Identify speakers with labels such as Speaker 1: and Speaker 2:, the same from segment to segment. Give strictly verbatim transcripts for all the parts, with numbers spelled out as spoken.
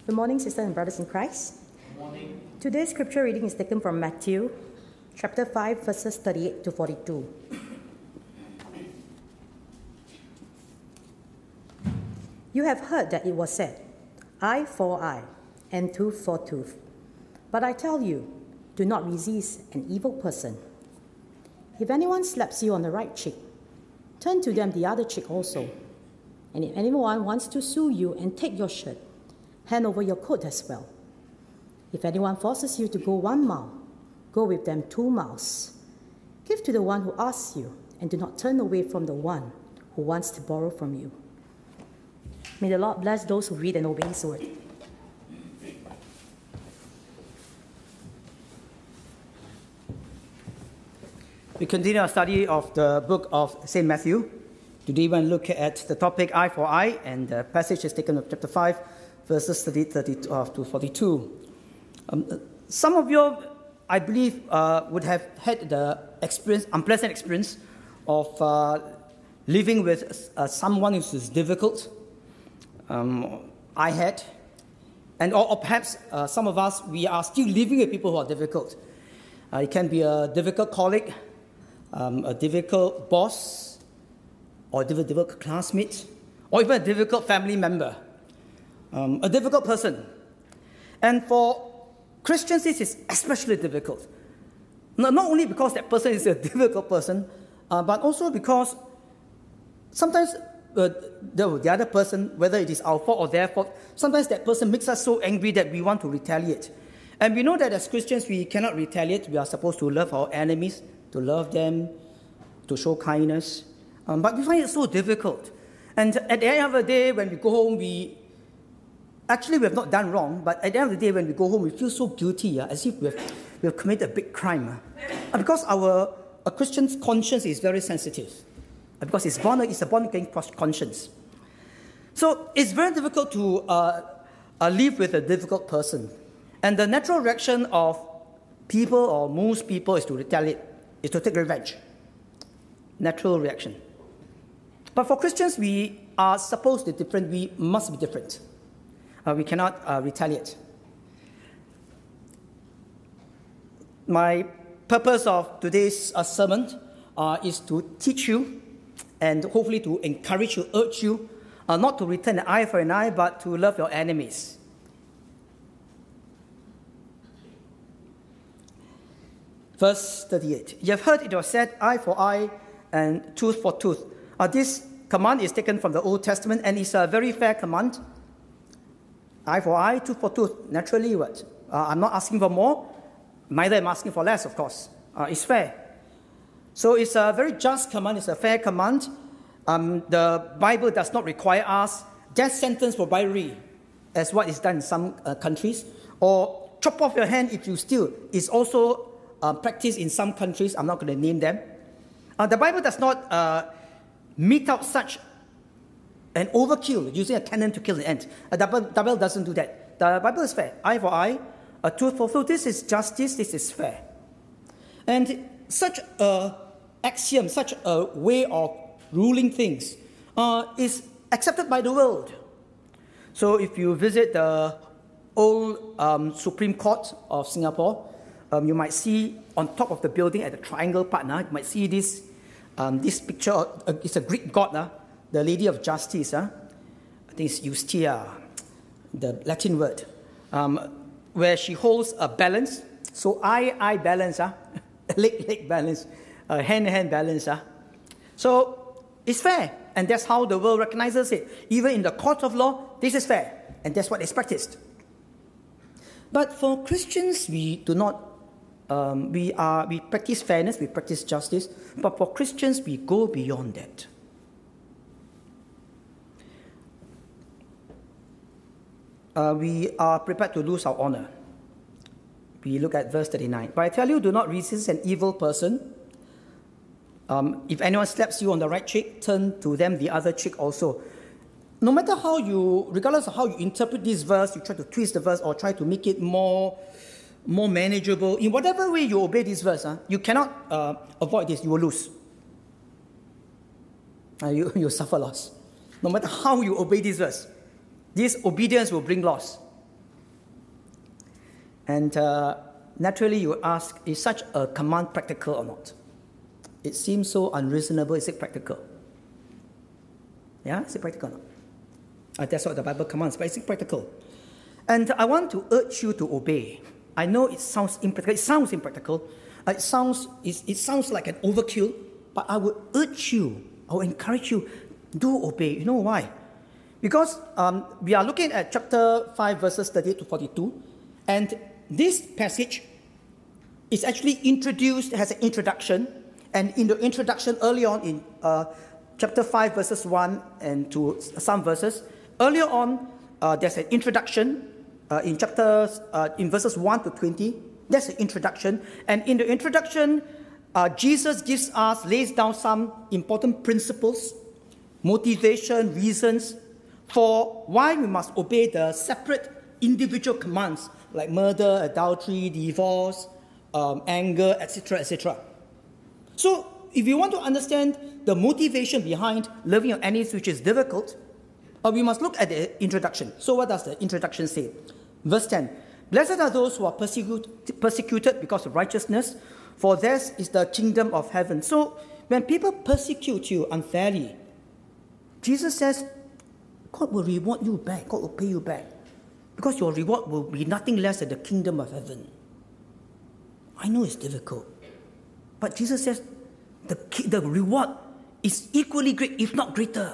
Speaker 1: Good morning, sisters and brothers in Christ.
Speaker 2: Good morning.
Speaker 1: Today's scripture reading is taken from Matthew, chapter five, verses thirty-eight to forty-two. You have heard that it was said, eye for eye, and tooth for tooth. But I tell you, do not resist an evil person. If anyone slaps you on the right cheek, turn to them the other cheek also. And if anyone wants to sue you and take your shirt, hand over your coat as well. If anyone forces you to go one mile, go with them two miles. Give to the one who asks you, and do not turn away from the one who wants to borrow from you. May the Lord bless those who read and obey His word.
Speaker 2: We continue our study of the book of Saint Matthew. Today we're going to look at the topic eye for eye, and the passage is taken from chapter five, verses thirty, thirty to forty-two. Um, some of you, I believe, uh, would have had the experience, unpleasant experience of uh, living with uh, someone who is difficult. Um, I had, and or, or perhaps uh, some of us, we are still living with people who are difficult. Uh, it can be a difficult colleague, um, a difficult boss, or a difficult classmate, or even a difficult family member, um, a difficult person. And for Christians, this is especially difficult. Not, not only because that person is a difficult person, uh, but also because sometimes uh, the, the other person, whether it is our fault or their fault, sometimes that person makes us so angry that we want to retaliate. And we know that as Christians, we cannot retaliate. We are supposed to love our enemies, to love them, to show kindness. Um, but we find it so difficult. And at the end of the day, when we go home, we actually we have not done wrong, but at the end of the day, when we go home, we feel so guilty, uh, as if we have, we have committed a big crime. Uh, because our a Christian's conscience is very sensitive. Uh, because it's, born, it's a born-again conscience. So it's very difficult to uh, uh, live with a difficult person. And the natural reaction of people, or most people, is to retaliate, is to take revenge. Natural reaction. But for Christians, we are supposed to be different. We must be different. Uh, we cannot uh, retaliate. My purpose of today's uh, sermon uh, is to teach you and hopefully to encourage you, urge you, uh, not to return an eye for an eye, but to love your enemies. Verse thirty-eight. You have heard it was said, eye for eye and tooth for tooth. Uh, this command is taken from the Old Testament, and it's a very fair command. Eye for eye, tooth for tooth. Naturally, what? Uh, I'm not asking for more. Neither am I asking for less, of course. Uh, it's fair. So it's a very just command. It's a fair command. Um, the Bible does not require us death sentence for bribery, as what is done in some uh, countries, or chop off your hand if you steal. It's also uh, practiced in some countries. I'm not going to name them. Uh, the Bible does not uh, mete out such an overkill, using a cannon to kill an ant. Uh, the Bible doesn't do that. The Bible is fair. Eye for eye, a tooth for tooth. This is justice. This is fair. And such an axiom, such a way of ruling things uh, is accepted by the world. So if you visit the old um, Supreme Court of Singapore, um, you might see on top of the building at the triangle part, uh, you might see this, um, this picture. Of, uh, it's a Greek god, uh, the Lady of Justice. Uh, I think it's Justia, the Latin word, um, where she holds a balance. So eye-eye balance, uh, leg-leg balance, uh, hand-hand balance. Uh. So it's fair, and that's how the world recognizes it. Even in the court of law, this is fair, and that's what is practiced. But for Christians, we do not, um, we are, we practice fairness, we practice justice, but for Christians, we go beyond that. Uh, we are prepared to lose our honor. We look at verse thirty-nine. But I tell you, do not resist an evil person. Um, if anyone slaps you on the right cheek, turn to them the other cheek also. No matter how you, regardless of how you interpret this verse, you try to twist the verse or try to make it more, more manageable. In whatever way you obey this verse, huh, you cannot uh, avoid this. You will lose. Uh, you you suffer loss. No matter how you obey this verse, this obedience will bring loss. And uh, naturally you ask, is such a command practical or not? It seems so unreasonable. Is it practical? Yeah, is it practical or not? Uh, that's what the Bible commands, but is it practical? And I want to urge you to obey. I know it sounds impractical. It sounds impractical. Uh, it sounds it, it sounds like an overkill. But I would urge you, I would encourage you, do obey. You know why? Because um, we are looking at chapter five, verses thirty-eight to forty-two, and this passage is actually introduced, has an introduction, and in the introduction early on in uh, chapter five, verses one and to some verses, earlier on, uh, there's an introduction uh, in chapters, uh, in verses one to twenty, that's an introduction, and in the introduction, uh, Jesus gives us, lays down some important principles, motivation, reasons, for why we must obey the separate individual commands like murder, adultery, divorce, um, anger, et cetera, et cetera. So, if you want to understand the motivation behind loving your enemies, which is difficult, uh, we must look at the introduction. So, what does the introduction say? Verse ten, "Blessed are those who are persecute, persecuted because of righteousness, for theirs is the kingdom of heaven." So, when people persecute you unfairly, Jesus says, God will reward you back. God will pay you back. Because your reward will be nothing less than the kingdom of heaven. I know it's difficult. But Jesus says the, the reward is equally great, if not greater.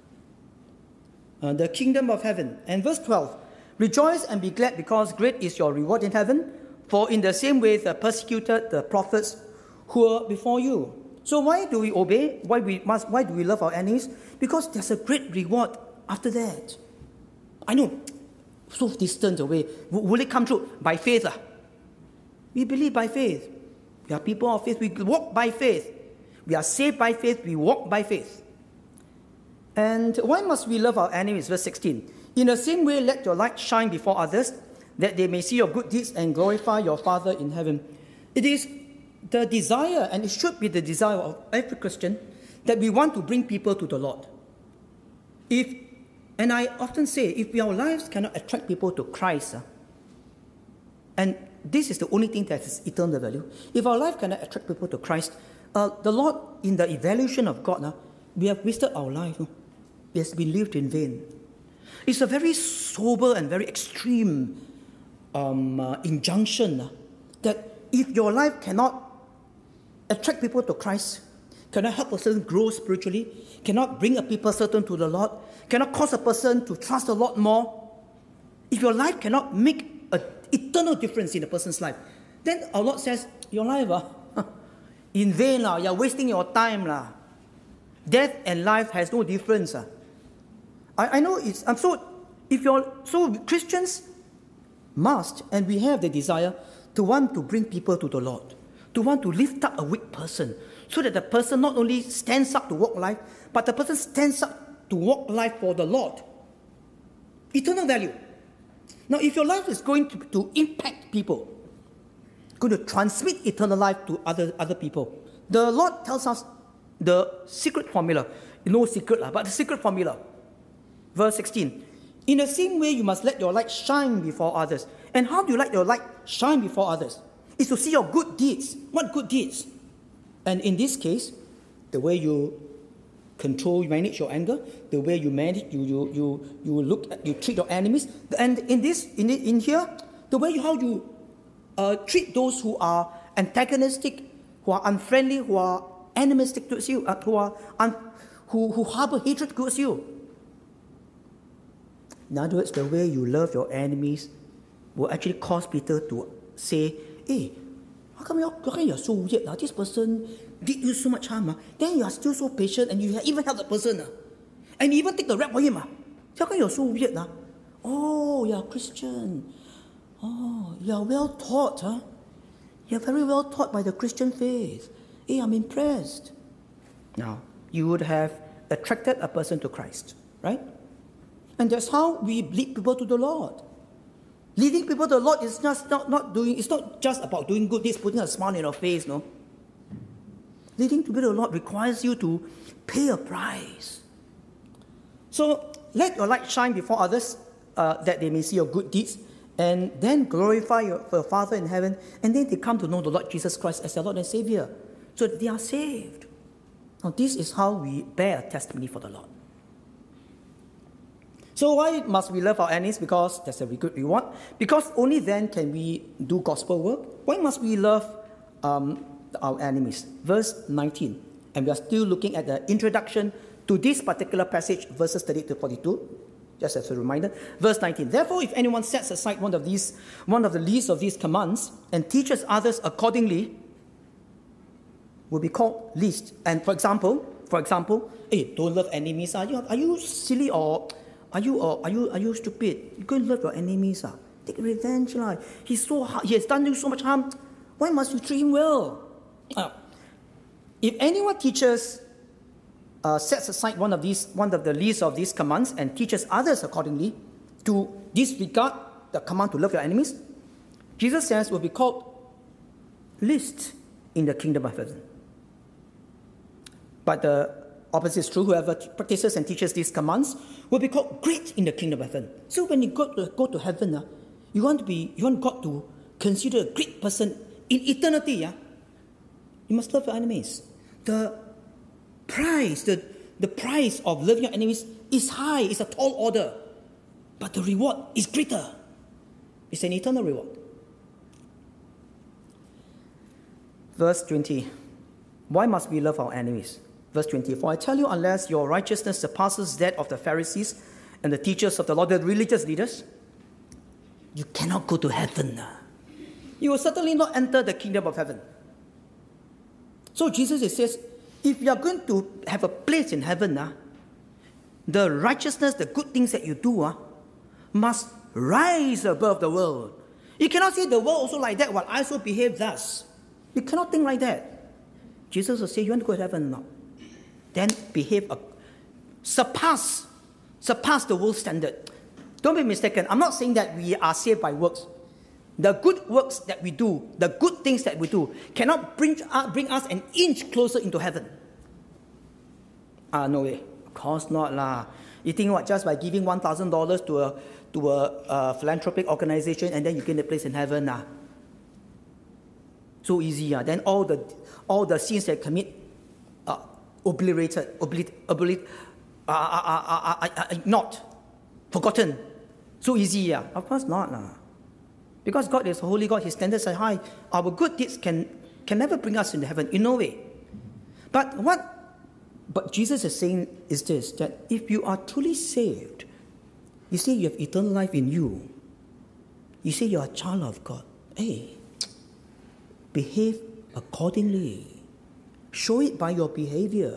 Speaker 2: Uh, the kingdom of heaven. And verse twelve, "Rejoice and be glad, because great is your reward in heaven. For in the same way they persecuted the prophets who were before you." So why do we obey? Why we must? Why do we love our enemies? Because there's a great reward after that. I know, so distant away. W- will it come true? By faith. Uh. We believe by faith. We are people of faith. We walk by faith. We are saved by faith. We walk by faith. And why must we love our enemies? Verse sixteen. "In the same way, let your light shine before others, that they may see your good deeds and glorify your Father in heaven." It is the desire, and it should be the desire of every Christian, that we want to bring people to the Lord. If And I often say, if our lives cannot attract people to Christ, uh, and this is the only thing that has eternal value, if our life cannot attract people to Christ, uh, the Lord, in the evaluation of God, uh, we have wasted our life. No? It has been lived in vain. It's a very sober and very extreme um, uh, injunction uh, that if your life cannot attract people to Christ, cannot help a person grow spiritually, cannot bring a people certain to the Lord, cannot cause a person to trust the Lord more, if your life cannot make an eternal difference in a person's life, then our Lord says, your life, uh, in vain, la, you're wasting your time. La. Death and life has no difference. Uh. I, I know it's, I'm so, if you're, so Christians must, and we have the desire, to want to bring people to the Lord, to want to lift up a weak person, so that the person not only stands up to walk life, but the person stands up to walk life for the Lord. Eternal value. Now, if your life is going to, to impact people, going to transmit eternal life to other, other people, the Lord tells us the secret formula. No secret, but the secret formula. Verse sixteen. "In the same way, you must let your light shine before others." And how do you let your light shine before others? It's to see your good deeds. What good deeds? And in this case, the way you control, you manage your anger, the way you manage, you you you you look at, you treat your enemies, and in this in in here, the way you, how you uh, treat those who are antagonistic, who are unfriendly, who are animistic towards you, uh, who are un, who who harbor hatred towards you. In other words, the way you love your enemies will actually cause Peter to say, "Hey, how come you're, how come you're so weird? Uh? This person did you so much harm. Uh? Then you are still so patient, and you even help the person. Uh? And you even take the rap for him. Uh? How come you're so weird? Uh? Oh, you're a Christian. Oh, you're well taught. Huh? You're very well taught by the Christian faith. Hey, I'm impressed." Now, you would have attracted a person to Christ, right? And that's how we lead people to the Lord. Leading people to the Lord is just not, not doing, it's not just about doing good deeds, putting a smile in your face, no. Leading people to the Lord requires you to pay a price. So let your light shine before others, uh, that they may see your good deeds and then glorify your, your Father in heaven, and then they come to know the Lord Jesus Christ as their Lord and Savior, so that they are saved. Now, this is how we bear a testimony for the Lord. So why must we love our enemies? Because there's a good reward. Because only then can we do gospel work. Why must we love um, our enemies? Verse nineteen. And we are still looking at the introduction to this particular passage, verses thirty to forty-two. Just as a reminder. Verse nineteen. Therefore, if anyone sets aside one of these, one of the least of these commands and teaches others accordingly, will be called least. And for example, for example, hey, don't love enemies. Are you are you silly or are you or are you are you stupid? You can't love your enemies. Ah, take revenge, lah. He's so hard. He has done you so much harm. Why must you treat him well? Uh, if anyone teaches, uh, sets aside one of these, one of the least of these commands, and teaches others accordingly to disregard the command to love your enemies, Jesus says will be called least in the kingdom of heaven. But the opposite is true. Whoever practices and teaches these commands will be called great in the kingdom of heaven. So when you go to, go to heaven, uh, you want to be, you want God to consider a great person in eternity. Yeah? You must love your enemies. The price, the, the price of loving your enemies is high. It's a tall order. But the reward is greater. It's an eternal reward. Verse twenty. Why must we love our enemies? Verse twenty. For I tell you, unless your righteousness surpasses that of the Pharisees and the teachers of the law, the religious leaders, you cannot go to heaven. You will certainly not enter the kingdom of heaven. So Jesus says, if you are going to have a place in heaven, uh, the righteousness, the good things that you do uh, must rise above the world. You cannot say the world also like that while I also behave thus. You cannot think like that. Jesus will say, you want to go to heaven or not? Then behave, a, surpass, surpass the world standard. Don't be mistaken. I'm not saying that we are saved by works. The good works that we do, the good things that we do, cannot bring, uh, bring us an inch closer into heaven. Ah, uh, no way. Of course not lah. You think what? Just by giving one thousand dollars to a to a uh, philanthropic organization, and then you get a place in heaven lah. So easy ah. Then all the all the sins that commit are obliterated, oblit, oblit, uh, uh, uh, uh, uh, uh, not forgotten. So easy ah. Of course not lah. Because God is a holy God, His standards are high. Our good deeds can, can never bring us into heaven, in no way. But what but Jesus is saying is this, that if you are truly saved, you say you have eternal life in you, you say you are a child of God, hey, behave accordingly. Show it by your behavior.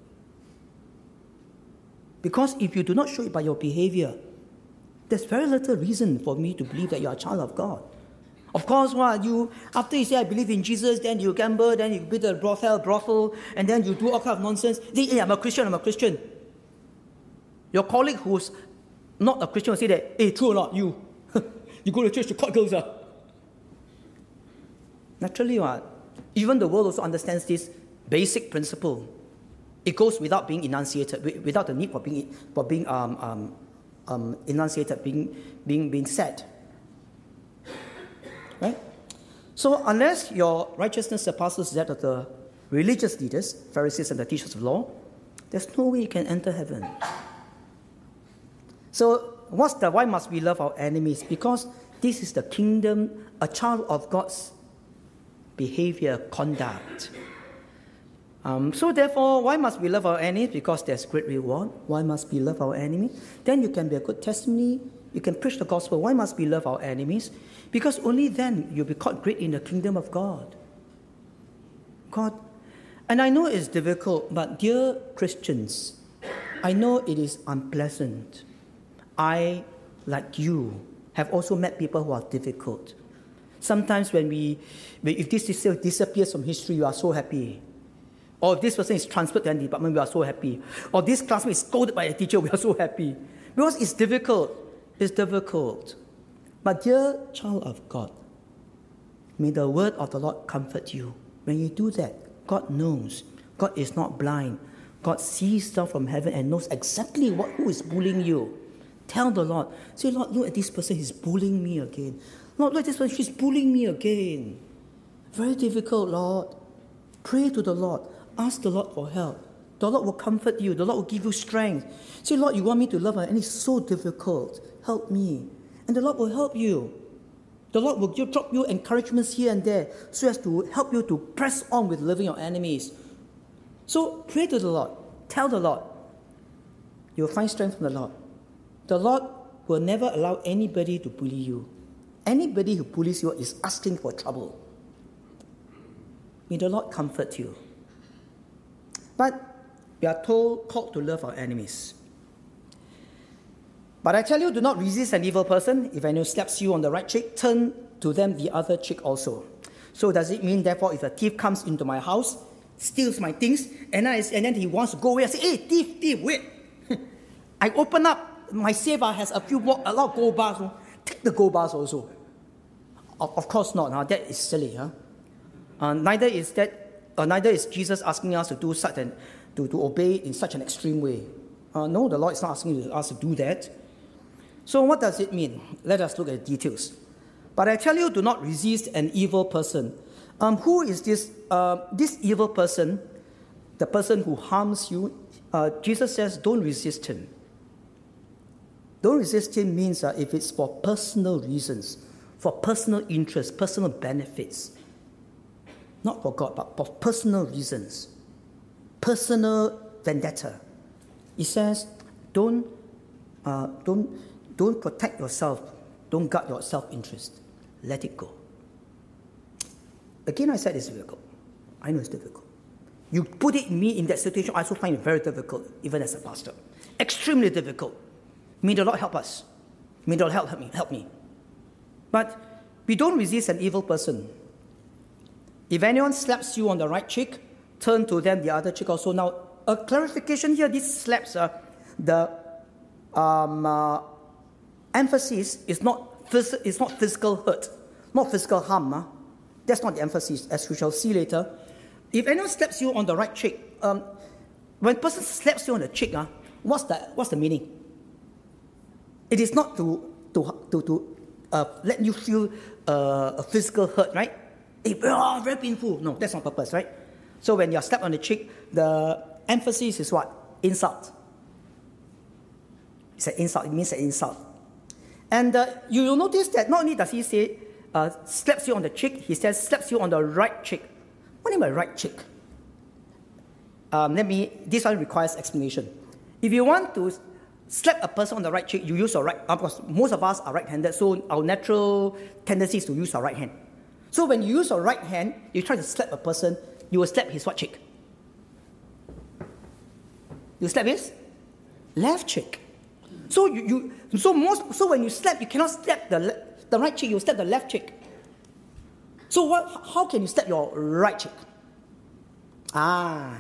Speaker 2: Because if you do not show it by your behavior, there's very little reason for me to believe that you are a child of God. Of course, what you after you say I believe in Jesus, then you gamble, then you build a brothel, brothel, and then you do all kind of nonsense. Then, hey, I'm a Christian, I'm a Christian. Your colleague who's not a Christian will say that, hey, true or not, you? You go to church to court girls. Uh. Naturally, what? Even the world also understands this basic principle. It goes without being enunciated, without the need for being for being um, um, um, enunciated, being being being said. Right? So unless your righteousness surpasses that of the religious leaders, Pharisees and the teachers of law, there's no way you can enter heaven. So what's the why must we love our enemies? Because this is the kingdom, a child of God's behavior, conduct. Um, so therefore, why must we love our enemies? Because there's great reward. Why must we love our enemy? Then you can be a good testimony. You can preach the gospel. Why must we love our enemies? Because only then you'll be called great in the kingdom of God. God. And I know it's difficult, but dear Christians, I know it is unpleasant. I, like you, have also met people who are difficult. Sometimes when we, if this disappears from history, we are so happy. Or if this person is transferred to another department, we are so happy. Or this classmate is scolded by a teacher, we are so happy. Because it's difficult. It's difficult. But dear child of God, may the word of the Lord comfort you. When you do that, God knows. God is not blind. God sees down from heaven and knows exactly what, who is bullying you. Tell the Lord. Say, Lord, look at this person, he's bullying me again. Lord, look at this person, she's bullying me again. Very difficult, Lord. Pray to the Lord. Ask the Lord for help. The Lord will comfort you. The Lord will give you strength. Say, Lord, you want me to love her, and it's so difficult. Help me. And the Lord will help you. The Lord will drop you encouragements here and there so as to help you to press on with loving your enemies. So pray to the Lord. Tell the Lord. You'll find strength from the Lord. The Lord will never allow anybody to bully you. Anybody who bullies you is asking for trouble. May the Lord comfort you. But we are told, called to love our enemies. But I tell you, do not resist an evil person. If anyone slaps you on the right cheek, turn to them the other cheek also. So does it mean, therefore, if a thief comes into my house, steals my things, and, I, and then he wants to go away, I say, hey, thief, thief, wait. I open up, my safe has a few more, a lot of gold bars. So take the gold bars also. Of, of course not. Huh? That is silly. Huh? Uh, neither is that. Uh, neither is Jesus asking us to do such an, to, to obey in such an extreme way. Uh, no, the Lord is not asking us to do that. So what does it mean? Let us look at the details. But I tell you, do not resist an evil person. Um, who is this? Uh, this evil person, the person who harms you, uh, Jesus says, don't resist him. Don't resist him means uh, if it's for personal reasons, for personal interest, personal benefits. Not for God, but for personal reasons. Personal vendetta. He says, don't, uh, don't, don't protect yourself. Don't guard your self-interest. Let it go. Again, I said it's difficult. I know it's difficult. You put it me in that situation, I also find it very difficult, even as a pastor. Extremely difficult. May the Lord help us. May the Lord help me. Help me. But we don't resist an evil person. If anyone slaps you on the right cheek, turn to them the other cheek also. Now, a clarification here, these slaps, uh, the um, uh, emphasis is not, phys- is not physical hurt, not physical harm. Huh? That's not the emphasis, as we shall see later. If anyone slaps you on the right cheek, um, when a person slaps you on the cheek, uh, what's, the, what's the meaning? It is not to, to, to, to uh, let you feel uh, a physical hurt, right? It, oh, very painful. No, that's not the purpose, right? So when you're slapped on the cheek, the emphasis is what? Insult. It's an insult. It means an insult. And uh, you will notice that not only does he say, uh, slaps you on the cheek, he says, slaps you on the right cheek. What do you mean by right cheek? Um, let me, this one requires explanation. If you want to slap a person on the right cheek, you use your right, of course, most of us are right-handed, so our natural tendency is to use our right hand. So when you use your right hand, you try to slap a person, you will slap his what cheek? You slap his left cheek. So you, you so most so when you slap, you cannot slap the le- the right cheek, you slap the left cheek. So what? How can you slap your right cheek? Ah,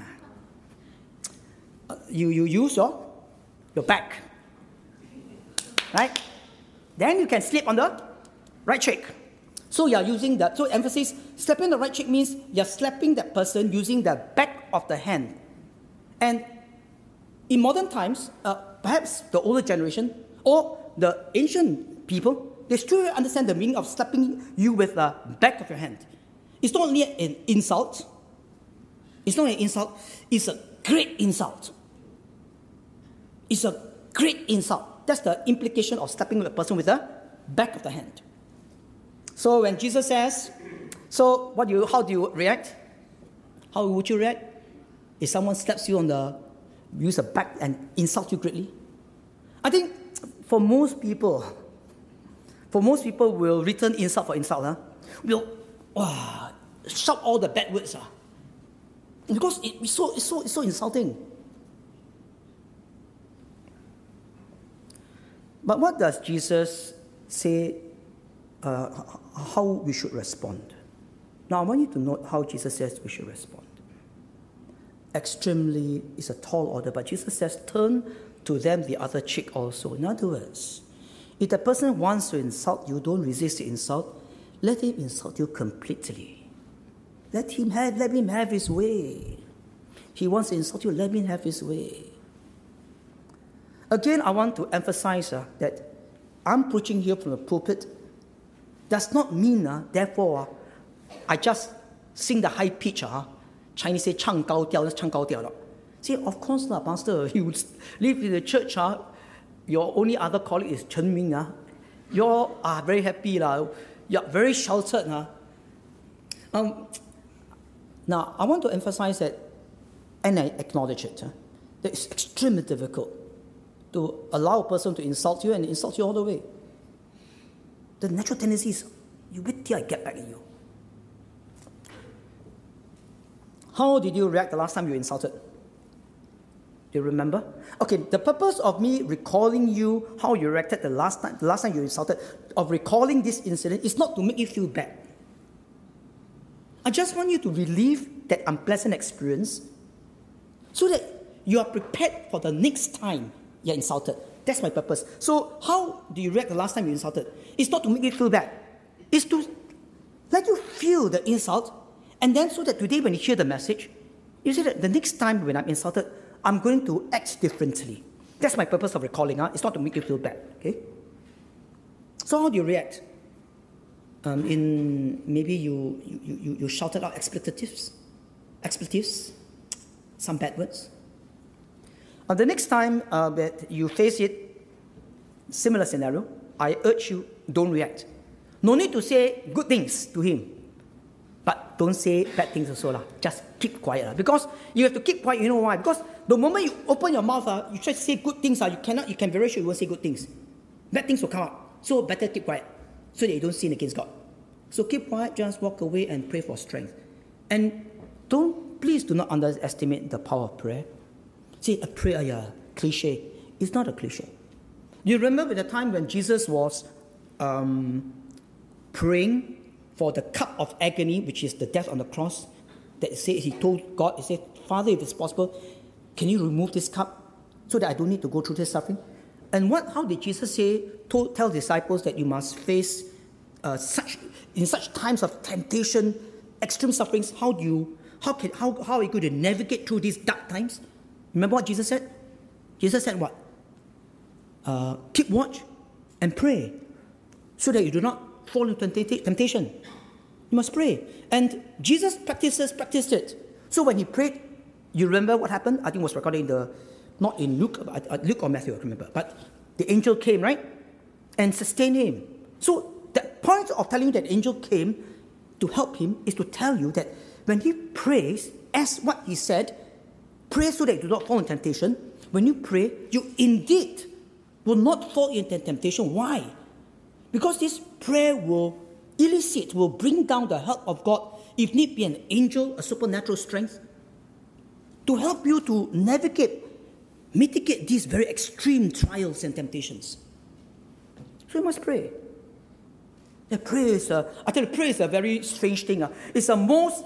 Speaker 2: you you use your your back, right? Then you can slap on the right cheek. So you are using that. So emphasis, slapping the right cheek means you are slapping that person using the back of the hand. And in modern times, uh, perhaps the older generation or the ancient people, they still understand the meaning of slapping you with the back of your hand. It's not only an insult. It's not an insult. It's a great insult. It's a great insult. That's the implication of slapping a person with the back of the hand. So when Jesus says, so what do you, how do you react? How would you react? If someone slaps you on the, use a back and insult you greatly? I think for most people, for most people will return insult for insult. Huh? Will wow, shout all the bad words. Huh? Because it, it's, so, it's, so, it's so insulting. But what does Jesus say uh, how we should respond? Now I want you to note how Jesus says we should respond. Extremely is a tall order, but Jesus says turn to them the other cheek also. In other words, if the person wants to insult you, don't resist the insult. Let him insult you completely. Let him have, let him have his way. He wants to insult you, let him have his way. Again, I want to emphasize uh, that I'm preaching here from the pulpit does not mean, uh, therefore, uh, I just sing the high pitch. Uh, Chinese say, 唱高调, that's 唱高调. See, of course, uh, Pastor, you live in the church, uh, your only other colleague is Chen Ming. Uh, you all are very happy. Uh, you're very sheltered. Uh. Um, now, I want to emphasize that, and I acknowledge it, uh, that it's extremely difficult to allow a person to insult you and insult you all the way. The natural tendency is, you wait till I get back at you. How did you react the last time you insulted? Do you remember? Okay, the purpose of me recalling you how you reacted the last time, the last time you insulted, of recalling this incident is not to make you feel bad. I just want you to relieve that unpleasant experience so that you are prepared for the next time you're insulted. That's my purpose. So how do you react the last time you insulted? It's not to make you feel bad. It's to let you feel the insult, and then so that today when you hear the message, you say that the next time when I'm insulted, I'm going to act differently. That's my purpose of recalling. Huh? It's not to make you feel bad. Okay? So how do you react? Um, in maybe you, you, you, you shouted out expletives, expletives, some bad words. Uh, the next time uh, that you face it, similar scenario, I urge you, don't react. No need to say good things to him, but don't say bad things also. La. Just keep quiet. La. Because you have to keep quiet, you know why? Because the moment you open your mouth, uh, you try to say good things, uh, you cannot, you can be very sure you won't say good things. Bad things will come out. So better keep quiet, so that you don't sin against God. So keep quiet, just walk away and pray for strength. And don't, please do not underestimate the power of prayer. See, a prayer, yeah, cliche. It's not a cliche. You remember the time when Jesus was um, praying for the cup of agony, which is the death on the cross, that he said, he told God, he said, Father, if it's possible, can you remove this cup so that I don't need to go through this suffering? And what? How did Jesus say, told, tell disciples that you must face uh, such, in such times of temptation, extreme sufferings, how do you, how can, how, how are you going to navigate through these dark times? Remember what Jesus said? Jesus said what? Uh, keep watch and pray so that you do not fall into temptation. You must pray. And Jesus practices, practiced it. So when he prayed, you remember what happened? I think it was recorded in the, not in Luke, uh, Luke or Matthew, I remember. But the angel came, right? And sustained him. So the point of telling you that the angel came to help him is to tell you that when he prays, as what he said, pray so that you do not fall in temptation. When you pray, you indeed will not fall into temptation. Why? Because this prayer will elicit, will bring down the help of God, if need be an angel, a supernatural strength, to help you to navigate, mitigate these very extreme trials and temptations. So you must pray. The prayer is a, I tell you, prayer is a very strange thing. Uh. It's the most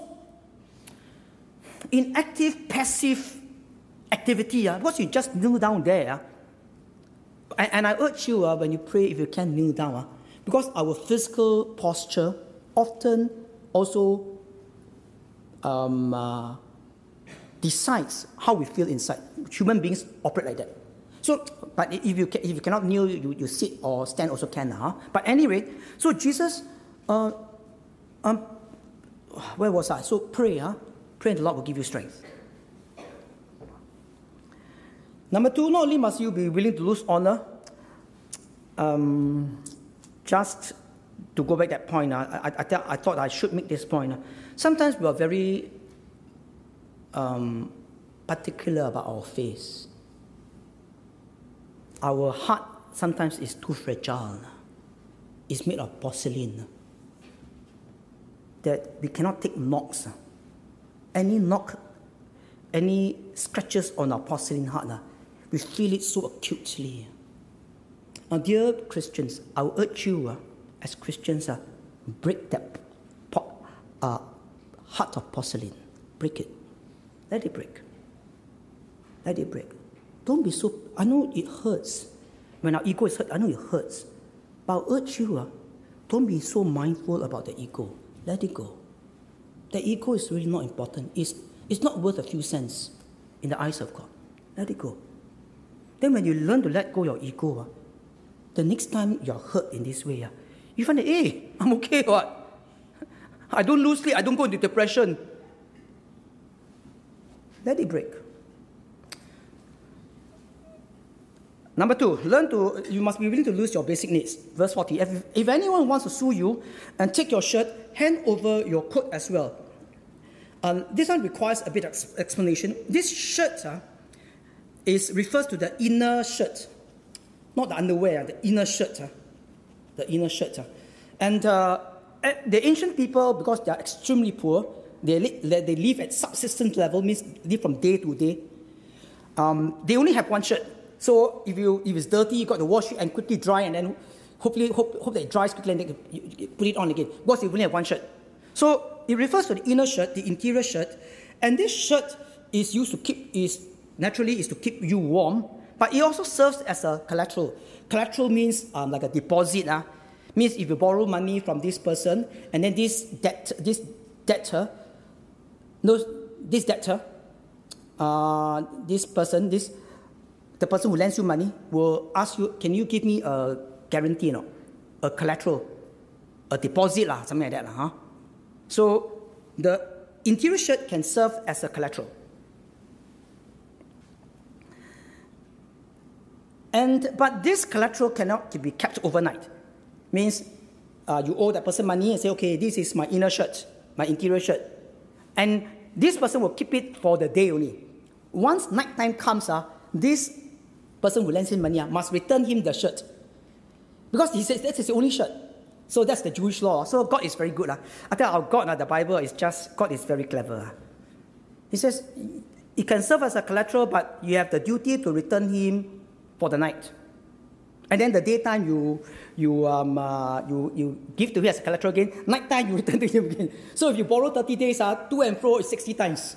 Speaker 2: inactive, passive activity, uh, because you just kneel down there. Uh, and, and I urge you, uh, when you pray, if you can kneel down, uh, because our physical posture often also um, uh, decides how we feel inside. Human beings operate like that. So, but if you can, if you cannot kneel, you, you sit or stand also can. Huh? But anyway, so Jesus, uh, um, where was I? So pray, huh? Pray and the Lord will give you strength. Number two, not only must you be willing to lose honor, um, just to go back that point, uh, I, I, th- I thought I should make this point. Uh, sometimes we are very um, particular about our face. Our heart sometimes is too fragile. It's made of porcelain. That we cannot take knocks. Any knock, any scratches on our porcelain heart, we feel it so acutely. Now, dear Christians, I will urge you, uh, as Christians, uh, break that po- uh, heart of porcelain. Break it. Let it break. Let it break. Don't be so... I know it hurts. When our ego is hurt, I know it hurts. But I'll urge you, uh, don't be so mindful about the ego. Let it go. The ego is really not important. It's, it's not worth a few cents in the eyes of God. Let it go. then when you learn to let go your ego, uh, the next time you're hurt in this way, uh, you find that, hey, I'm okay, what? I don't lose sleep, I don't go into depression. Let it break. Number two, learn to, you must be willing to lose your basic needs. Verse forty, if, if anyone wants to sue you and take your shirt, hand over your coat as well. Um, this one requires a bit of explanation. This shirt uh, is refers to the inner shirt, not the underwear, the inner shirt. Uh, the inner shirt. Uh. And uh, the ancient people, because they are extremely poor, they, li- they live at subsistence level, means live from day to day. Um, they only have one shirt. So if you if it's dirty, you got to wash it and quickly dry, and then hopefully hope, hope that it dries quickly and then you, you put it on again. Because you only have one shirt. So it refers to the inner shirt, the interior shirt, and this shirt is used to keep is naturally is to keep you warm, but it also serves as a collateral. Collateral means um, like a deposit. Uh, means if you borrow money from this person, and then this debt this debtor, no, this debtor, uh, this person, this the person who lends you money will ask you, can you give me a guarantee, you know, a collateral, a deposit, lah, something like that. Lah, huh? So the interior shirt can serve as a collateral. And, but this collateral cannot be kept overnight. Means uh, you owe that person money and say, okay, this is my inner shirt, my interior shirt. And this person will keep it for the day only. Once night time comes, uh, this person who lends him money uh, must return him the shirt. Because he says that's his only shirt. So that's the Jewish law. So God is very good. Uh. I tell you, our God, uh, the Bible is just, God is very clever. Uh. He says, it can serve as a collateral, but you have the duty to return him for the night. And then the daytime you you um uh, you you give to him as a collateral again. Nighttime you return to him again. So if you borrow thirty days, uh, to and fro is sixty times.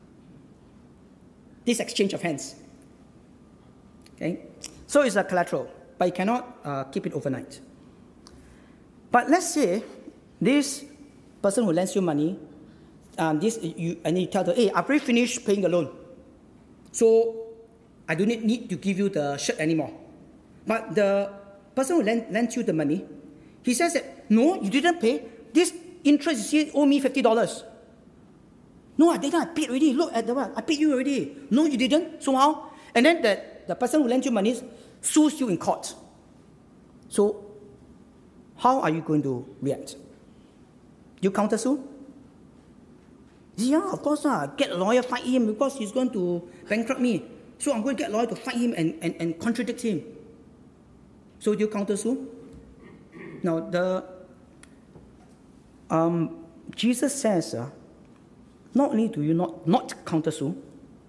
Speaker 2: This exchange of hands. Okay, so it's a collateral, but you cannot uh, keep it overnight. But let's say this person who lends you money, um, this you and you tell them, hey, I've already finished paying the loan, so I do not need to give you the shirt anymore. But the person who lend, lends you the money, he says that, no, you didn't pay. This interest, you see, owe me fifty dollars. No, I didn't. I paid already. Look at the one. I paid you already. No, you didn't. So how? And then the, the person who lends you money sues you in court. So how are you going to react? You counter sue? Yeah, of course. Uh, get a lawyer, fight him because he's going to bankrupt me. So I'm going to get a lawyer to fight him and, and, and contradict him. So do you counter sue? Now, the, um, Jesus says, uh, not only do you not, not counter sue,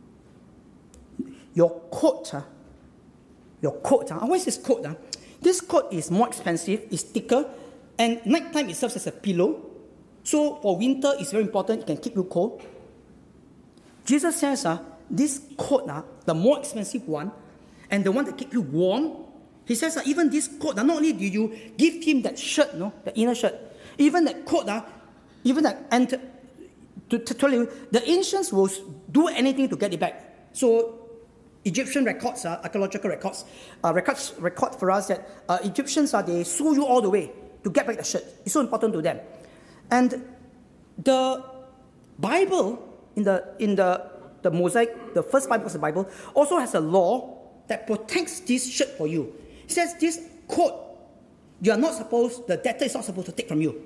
Speaker 2: your coat, uh, your coat, uh, what is this coat? Uh? This coat is more expensive, it's thicker, and nighttime it serves as a pillow. So for winter, it's very important, it can keep you cold. Jesus says, uh, this coat, uh, the more expensive one, and the one that keeps you warm, he says that uh, even this coat, uh, not only do you give him that shirt, no, the inner shirt, even that coat, uh, even that, and to, to tell you, the ancients will do anything to get it back. So Egyptian records, uh, archaeological records, uh, records record for us that uh, Egyptians, uh, they sue you all the way to get back the shirt. It's so important to them. And the Bible, in the in the, the Mosaic, the first Bible of the Bible, also has a law that protects this shirt for you. It says this coat, you are not supposed, the debtor is not supposed to take from you.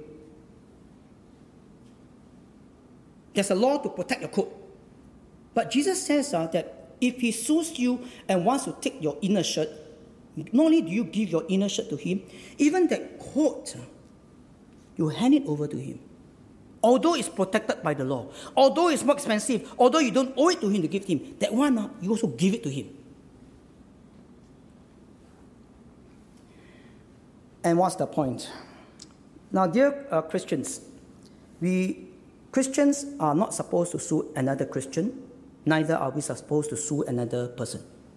Speaker 2: There's a law to protect your coat. But Jesus says uh, that if he sues you and wants to take your inner shirt, not only do you give your inner shirt to him, even that coat, you hand it over to him. Although it's protected by the law, although it's more expensive, although you don't owe it to him to give him, that one, uh, you also give it to him. And what's the point? Now, dear uh, Christians, we Christians are not supposed to sue another Christian, neither are we supposed to sue another person.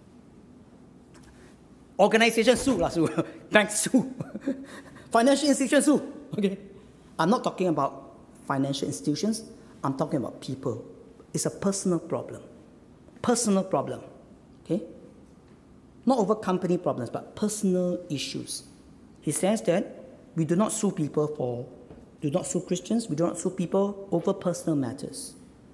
Speaker 2: Organization sue, lah, sue. Bank sue. Financial institution sue. Okay. I'm not talking about financial institutions. I'm talking about people. It's a personal problem. Personal problem. Okay. not over company problems, but personal issues. He says that we do not sue people for, do not sue Christians, we do not sue people over personal matters.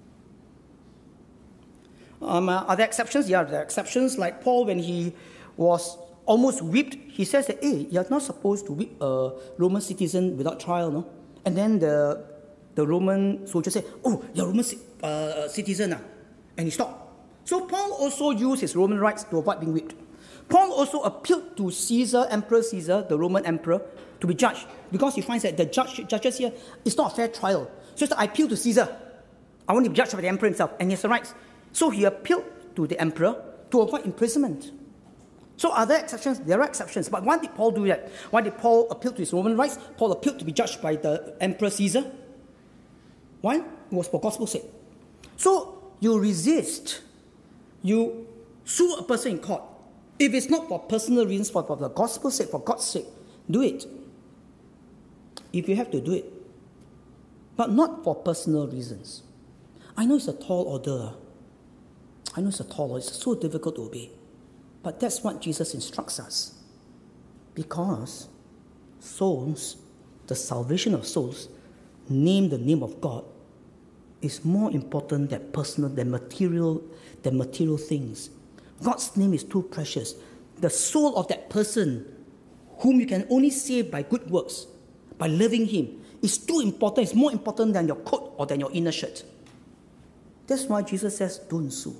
Speaker 2: Um, uh, are there exceptions? Yeah, there are exceptions. Like Paul, when he was almost whipped, he says that, hey, you're not supposed to whip a Roman citizen without trial, no? And then the the Roman soldier said, oh, you're a Roman uh, citizen, ah. And he stopped. So Paul also used his Roman rights to avoid being whipped. Paul also appealed to Caesar, Emperor Caesar, the Roman emperor, to be judged, because he finds that the judge, judges here, it's not a fair trial. So I appeal to Caesar. I want to be judged by the emperor himself, and he has the rights. So he appealed to the emperor to avoid imprisonment. So are there exceptions? There are exceptions. But why did Paul do that? Why did Paul appeal to his Roman rights? Paul appealed to be judged by the Emperor Caesar. Why? It was for gospel's sake. So you resist. You sue a person in court. If it's not for personal reasons, for, for the gospel's sake, for God's sake, do it. If you have to do it. But not for personal reasons. I know it's a tall order. I know it's a tall order. It's so difficult to obey. But that's what Jesus instructs us. Because souls, the salvation of souls, name the name of God, is more important than personal, than material, than material things. God's name is too precious. The soul of that person, whom you can only save by good works, by loving him, is too important. It's more important than your coat or than your inner shirt. That's why Jesus says, don't sue.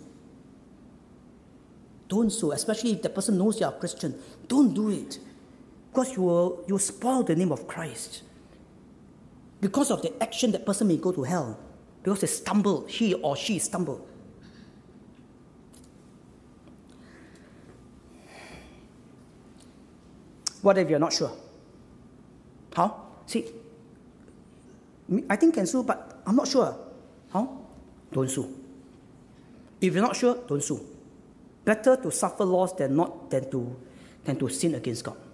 Speaker 2: Don't sue, especially if the person knows you are a Christian. Don't do it. Because you will, you will spoil the name of Christ. Because of the action, that person may go to hell. Because they stumble, he or she stumble. What if you're not sure? How? See, I think can sue, but I'm not sure. How? Don't sue. If you're not sure, don't sue. Better to suffer loss than not than to than to sin against God.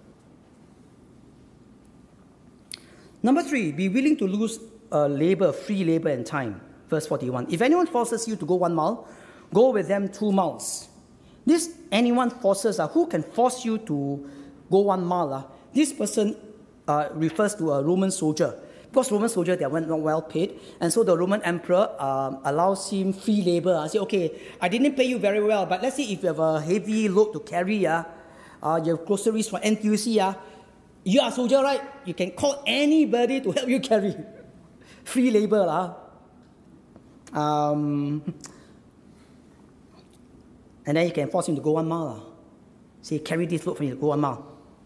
Speaker 2: Number three, be willing to lose uh, labor, free labor and time. Verse forty-one. If anyone forces you to go one mile, go with them two miles. This anyone forces, uh, who can force you to go one mile? Uh, this person uh, refers to a Roman soldier. Because Roman soldiers, they were not well paid. And so the Roman emperor um, allows him free labor. I say, okay, I didn't pay you very well, but let's say if you have a heavy load to carry, uh, uh, you have groceries from N T U C, uh, you are a soldier, right? You can call anybody to help you carry. Free labor. Uh. Um, and then you can force him to go one mile. Uh. Say, carry this load for you to go one mile.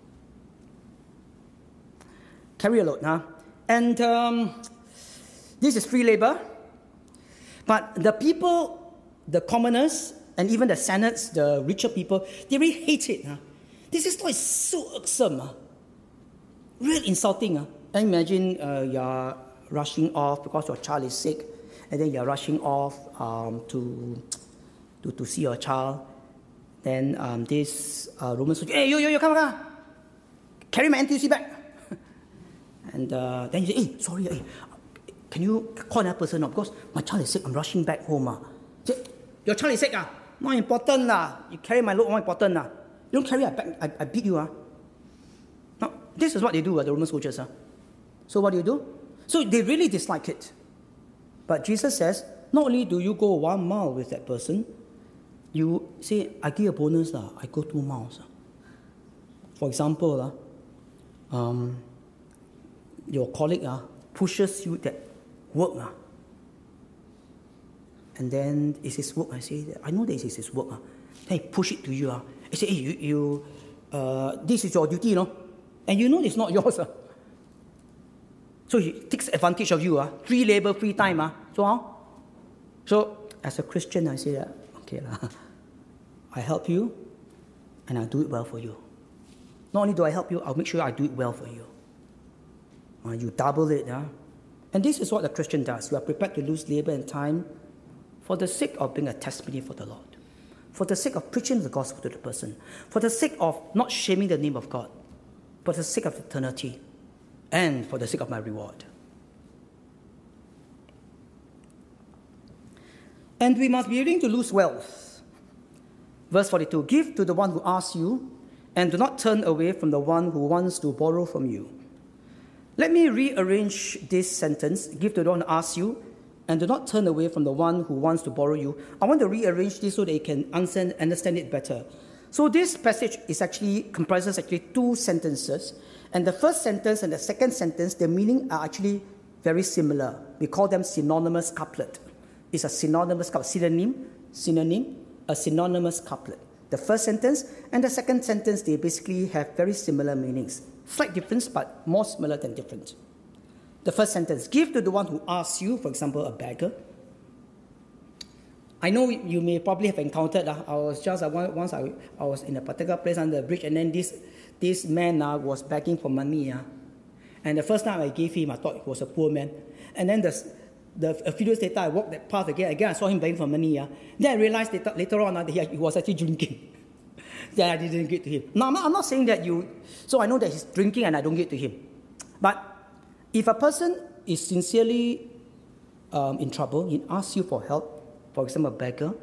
Speaker 2: Carry a load, huh? And um, this is free labor. But the people, the commoners, and even the senates, the richer people, they really hate it. Huh? This is like so irksome. Huh? Real insulting. Huh? And imagine uh, you're rushing off because your child is sick, and then you're rushing off um, to, to to see your child. Then um, this uh, Roman soldier, hey, you, you, you, come, come. Carry my N T U C back. And uh, then you say, hey, sorry, hey, can you call that person up? Because my child is sick, I'm rushing back home. Uh. Say, your child is sick, uh. Not important. Uh. You carry my load, more important. Uh. You don't carry, I, back, I, I beat you. Uh. Now, this is what they do, uh, the Roman soldiers. Uh. So what do you do? So they really dislike it. But Jesus says, not only do you go one mile with that person, you say, I give a bonus, uh. I go two miles. Uh. For example, uh, um, your colleague uh, pushes you that work. Uh, and then it's his work. I say, I know this is his work. Uh. Then he push it to you. Uh. I say, hey, you, you uh, this is your duty, you know. And you know it's not yours. Uh. So he takes advantage of you. Uh. Free labor, free time. Uh. So how? So as a Christian, I say, uh, okay, uh, I help you and I do it well for you. Not only do I help you, I'll make sure I do it well for you. Uh, you double it. Huh? And this is what a Christian does. You are prepared to lose labor and time for the sake of being a testimony for the Lord, for the sake of preaching the gospel to the person, for the sake of not shaming the name of God, for the sake of eternity, and for the sake of my reward. And we must be willing to lose wealth. Verse forty-two, give to the one who asks you, and do not turn away from the one who wants to borrow from you. Let me rearrange this sentence, give to the one who asks you, and do not turn away from the one who wants to borrow you. I want to rearrange this so that you can understand, understand it better. So this passage is actually comprises actually two sentences, and the first sentence and the second sentence, their meaning are actually very similar. We call them synonymous couplet. It's a synonymous couplet, synonym, synonym, a synonymous couplet. The first sentence and the second sentence, they basically have very similar meanings. Slight difference, but more similar than different. The first sentence, give to the one who asks you, for example, a beggar. I know you may probably have encountered, uh, I was just, uh, once I, I was in a particular place under the bridge, and then this, this man uh, was begging for money. Uh, and the first time I gave him, I thought he was a poor man. And then the, the, a few days later, I walked that path again, again I saw him begging for money. Uh. Then I realized later, later on uh, that he, he was actually drinking. Then I didn't give to him. Now, I'm not, I'm not saying that you, so I know that he's drinking and I don't give to him. But if a person is sincerely um, in trouble, he asks you for help, for example, a beggar,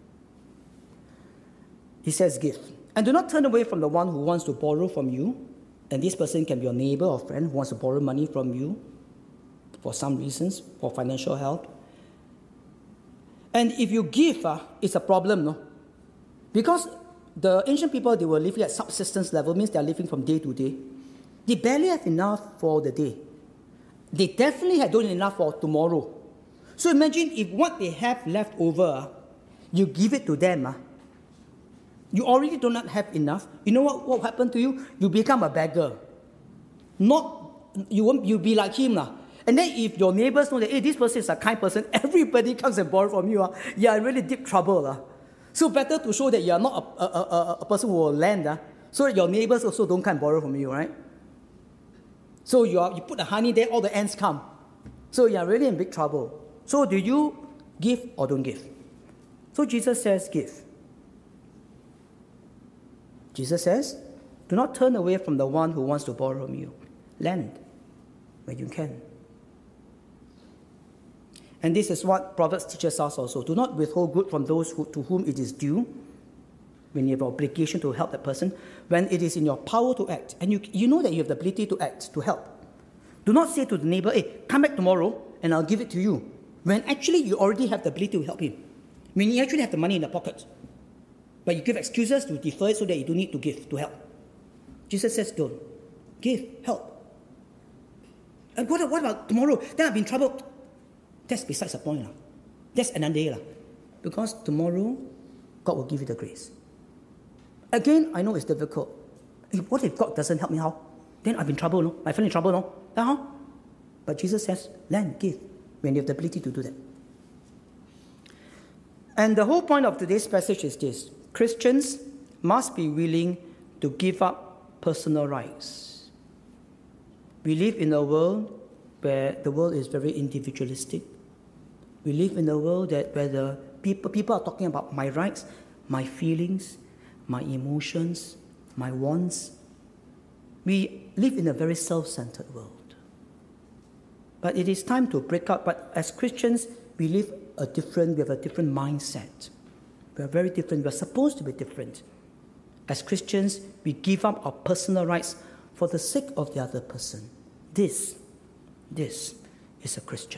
Speaker 2: he says give. And do not turn away from the one who wants to borrow from you. And this person can be your neighbor or friend who wants to borrow money from you for some reasons, for financial help. And if you give, uh, it's a problem, no? Because the ancient people, they were living at subsistence level, means they are living from day to day. They barely have enough for the day. They definitely had don't enough for tomorrow. So imagine if what they have left over, you give it to them. Uh, you already do not have enough. You know what what happened to you? You become a beggar. Not, you won't, you'll be like him. Uh. And then if your neighbors know that, hey, this person is a kind person, everybody comes and borrows from you, uh, you are in really deep trouble. Uh. So better to show that you are not a, a, a, a person who will lend, uh, so that your neighbors also don't come and borrow from you, right? So you, are, you put the honey there, all the ants come. So you are really in big trouble. So do you give or don't give? So Jesus says give. Jesus says, do not turn away from the one who wants to borrow from you. Lend when you can. And this is what Proverbs teaches us also. Do not withhold good from those who, to whom it is due, when you have an obligation to help that person, when it is in your power to act, and you, you know that you have the ability to act, to help. Do not say to the neighbor, hey, come back tomorrow and I'll give it to you, when actually you already have the ability to help him. I mean, you actually have the money in the pocket, but you give excuses to defer it so that you don't need to give, to help. Jesus says, don't. Give, help. And what, what about tomorrow? Then I'll be in trouble. That's besides the point. That's another day. Because tomorrow, God will give you the grace. Again, I know it's difficult. What if God doesn't help me? How? Then I'm in trouble, no? I feel in trouble, no? Then how? But Jesus says, lend, give, when you have the ability to do that. And the whole point of today's passage is this. Christians must be willing to give up personal rights. We live in a world where the world is very individualistic. We live in a world that where the people, people are talking about my rights, my feelings, my emotions, my wants. We live in a very self-centered world. But it is time to break up. But as Christians, we live a different, we have a different mindset. We are very different. We are supposed to be different. As Christians, we give up our personal rights for the sake of the other person. This, this is a Christian.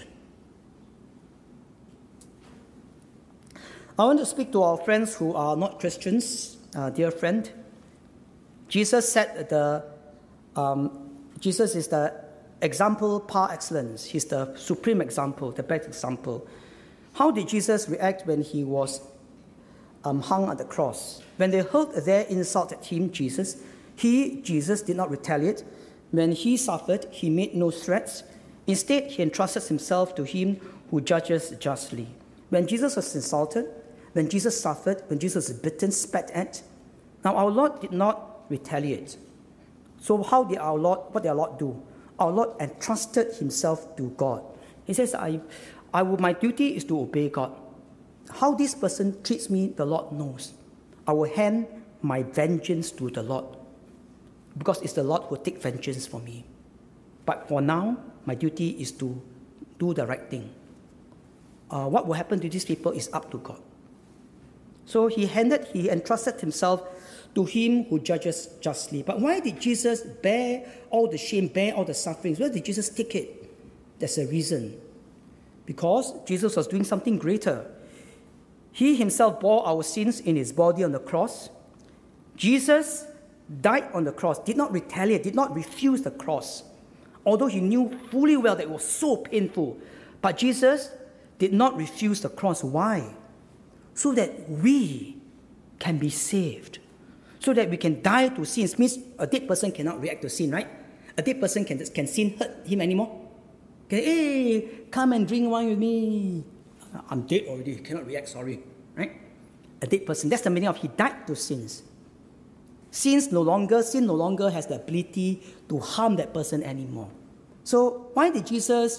Speaker 2: I want to speak to our friends who are not Christians. Uh, dear friend, Jesus said the um, Jesus is the example par excellence. He's the supreme example, the best example. How did Jesus react when he was um, hung at the cross? When they hurled their insult at him, Jesus, he, Jesus, did not retaliate. When he suffered, he made no threats. Instead, he entrusted himself to him who judges justly. When Jesus was insulted, when Jesus suffered, when Jesus was bitten, spat at, now our Lord did not retaliate. So how did our Lord, what did our Lord do? Our Lord entrusted himself to God. He says, I, I will, my duty is to obey God. How this person treats me, the Lord knows. I will hand my vengeance to the Lord, because it's the Lord who will take vengeance for me. But for now, my duty is to do the right thing. Uh, what will happen to these people is up to God. So he handed, he entrusted himself to him who judges justly. But why did Jesus bear all the shame, bear all the sufferings? Why did Jesus take it? There's a reason. Because Jesus was doing something greater. He himself bore our sins in his body on the cross. Jesus died on the cross, did not retaliate, did not refuse the cross, although he knew fully well that it was so painful. But Jesus did not refuse the cross. Why? So that we can be saved. So that we can die to sins. Means a dead person cannot react to sin, right? A dead person, can, can sin hurt him anymore? Okay, hey, come and drink wine with me. I'm dead already, cannot react, sorry. Right? A dead person. That's the meaning of he died to sins. Sins no longer, sin no longer has the ability to harm that person anymore. So why did Jesus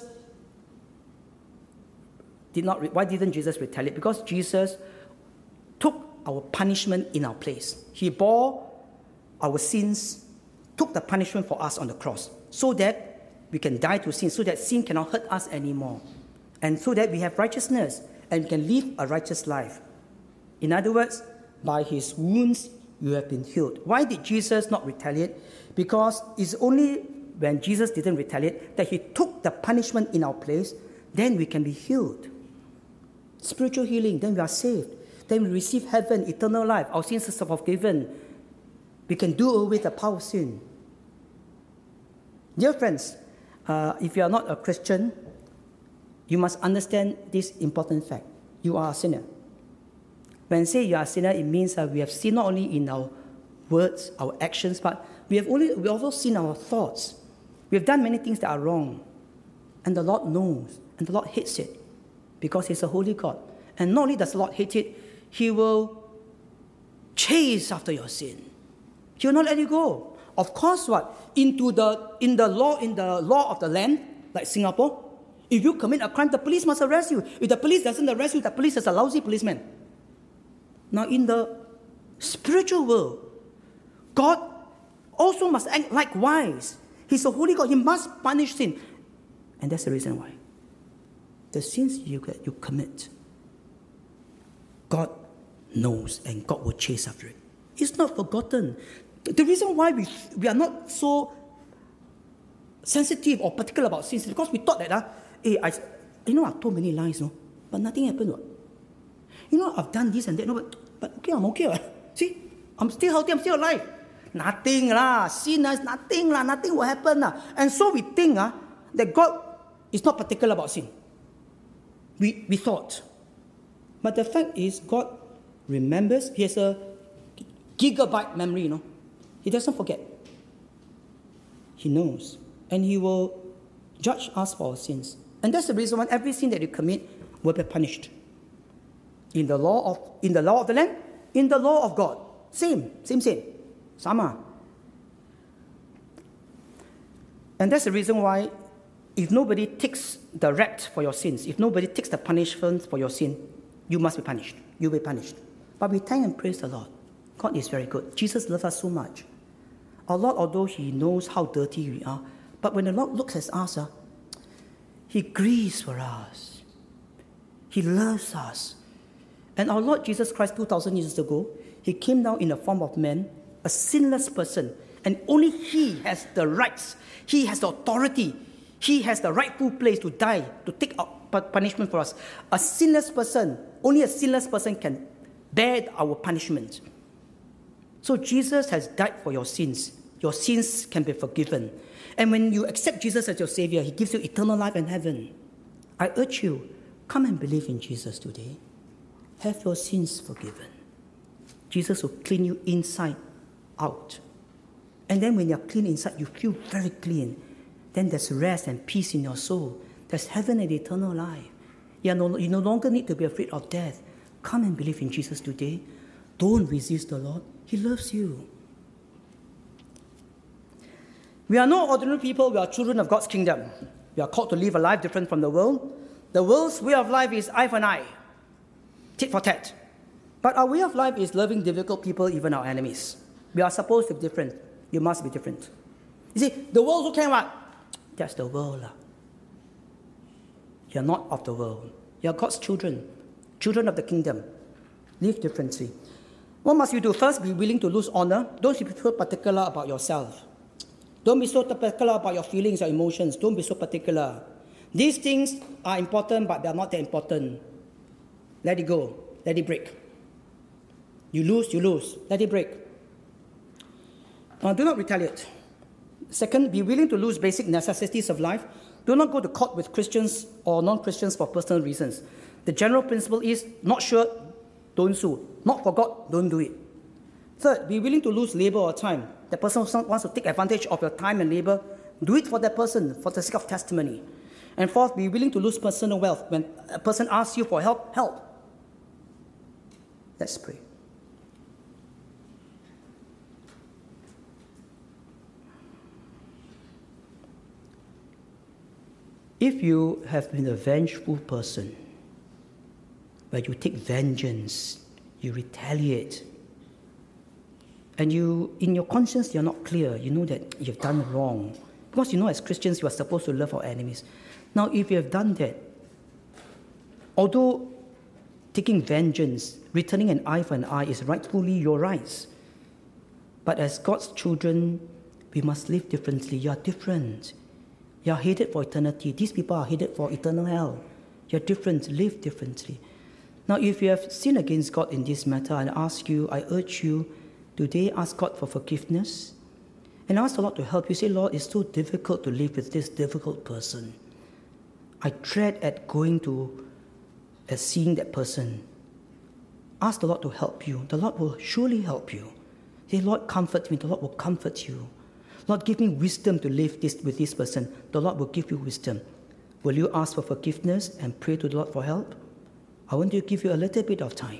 Speaker 2: did not why didn't Jesus retaliate? Because Jesus took our punishment in our place. He bore our sins, took the punishment for us on the cross, so that we can die to sin, so that sin cannot hurt us anymore. And so that we have righteousness and can live a righteous life. In other words, by his wounds, you have been healed. Why did Jesus not retaliate? Because it's only when Jesus didn't retaliate that he took the punishment in our place, then we can be healed. Spiritual healing, then we are saved. Then we receive heaven, eternal life. Our sins are forgiven. We can do away with the power of sin. Dear friends, uh, if you are not a Christian, you must understand this important fact. You are a sinner. When I say you are a sinner, it means that we have sinned not only in our words, our actions, but we have only we also sinned our thoughts. We have done many things that are wrong. And the Lord knows, and the Lord hates it, because he's a holy God. And not only does the Lord hate it, he will chase after your sin. He will not let you go. Of course, what? Into the in the law, in the law of the land, like Singapore, if you commit a crime, the police must arrest you. If the police doesn't arrest you, the police is a lousy policeman. Now, in the spiritual world, God also must act likewise. He's a holy God. He must punish sin. And that's the reason why. The sins you, you commit, God knows, and God will chase after it. It's not forgotten. The reason why we, we are not so sensitive or particular about sins is because we thought that, uh, hey, I, you know, I've told many lies, no? But nothing happened. What? You know, I've done this and that, no, but, but okay, I'm okay. What? See, I'm still healthy, I'm still alive. Nothing lah, sin is nothing lah, nothing will happen lah. And so we think uh, that God is not particular about sin. We, we thought. But the fact is, God remembers. He has a gigabyte memory, you know. He doesn't forget. He knows. And he will judge us for our sins. And that's the reason why every sin that you commit will be punished. In the law of in the law of the land, in the law of God. Same, same, same. Sama. And that's the reason why if nobody takes the rap for your sins, if nobody takes the punishment for your sin, you must be punished. You'll be punished. But we thank and praise the Lord. God is very good. Jesus loves us so much. Our Lord, although he knows how dirty we are, but when the Lord looks at us, uh, he grieves for us. He loves us. And our Lord Jesus Christ, two thousand years ago, he came down in the form of man, a sinless person, and only he has the rights, he has the authority, he has the rightful place to die, to take out punishment for us. A sinless person, only a sinless person can bear our punishment. So Jesus has died for your sins. Your sins can be forgiven. And when you accept Jesus as your Savior, he gives you eternal life in heaven. I urge you, come and believe in Jesus today. Have your sins forgiven. Jesus will clean you inside out. And then when you're clean inside, you feel very clean. Then there's rest and peace in your soul. There's heaven and eternal life. You, no, you no longer need to be afraid of death. Come and believe in Jesus today. Don't resist the Lord. He loves you. We are no ordinary people. We are children of God's kingdom. We are called to live a life different from the world. The world's way of life is eye for an eye, tit for tat. But our way of life is loving difficult people, even our enemies. We are supposed to be different. You must be different. You see, the world who can what? That's the world. You're not of the world. You're God's children, children of the kingdom. Live differently. What must you do? First, be willing to lose honor. Don't be so particular about yourself. Don't be so particular about your feelings or emotions. Don't be so particular. These things are important, but they are not that important. Let it go. Let it break. You lose, you lose. Let it break. Uh, do not retaliate. Second, be willing to lose basic necessities of life. Do not go to court with Christians or non-Christians for personal reasons. The general principle is, not sure, don't sue. Not forgot, don't do it. Third, be willing to lose labor or time. The person who wants to take advantage of your time and labor, do it for that person, for the sake of testimony. And fourth, be willing to lose personal wealth. When a person asks you for help, help. Let's pray. If you have been a vengeful person, where you take vengeance, you retaliate, and you, in your conscience, you're not clear, you know that you've done wrong. Because you know, as Christians, you are supposed to love our enemies. Now, if you have done that, although taking vengeance, returning an eye for an eye is rightfully your rights, but as God's children, we must live differently. You are different. You are headed for eternity. These people are headed for eternal hell. You are different. Live differently. Now, if you have sinned against God in this matter, I ask you, I urge you, today ask God for forgiveness and ask the Lord to help you. Say, Lord, it's so difficult to live with this difficult person. I dread at going to, at seeing that person. Ask the Lord to help you. The Lord will surely help you. Say, Lord, comfort me. The Lord will comfort you. Lord, give me wisdom to live this with this person. The Lord will give you wisdom. Will you ask for forgiveness and pray to the Lord for help? I want to give you a little bit of time.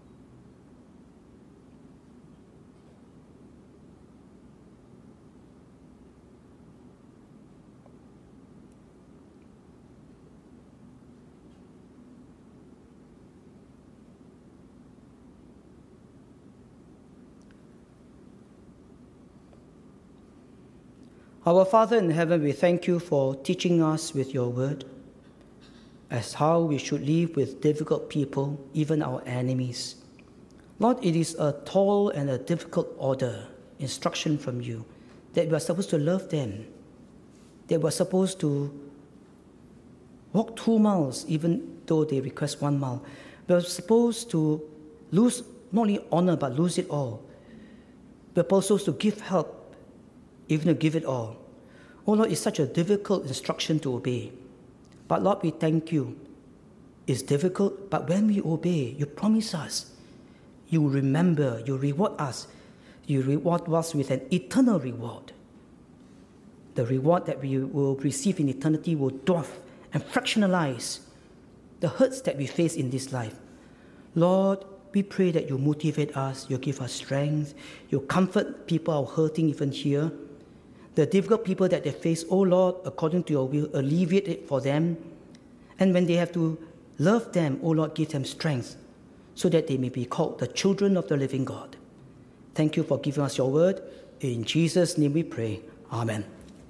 Speaker 2: Our Father in heaven, we thank you for teaching us with your word as how we should live with difficult people, even our enemies. Lord, it is a tall and a difficult order, instruction from you, that we are supposed to love them, that we are supposed to walk two miles even though they request one mile. We are supposed to lose not only honor but lose it all. We are supposed to give help, even to give it all. Oh Lord, it's such a difficult instruction to obey. But Lord, we thank you. It's difficult, but when we obey, you promise us, you remember, you reward us, you reward us with an eternal reward. The reward that we will receive in eternity will dwarf and fractionalize the hurts that we face in this life. Lord, we pray that you motivate us, you give us strength, you comfort people who are hurting even here. The difficult people that they face, oh Lord, according to your will, alleviate it for them. And when they have to love them, oh Lord, give them strength so that they may be called the children of the living God. Thank you for giving us your word. In Jesus' name we pray. Amen.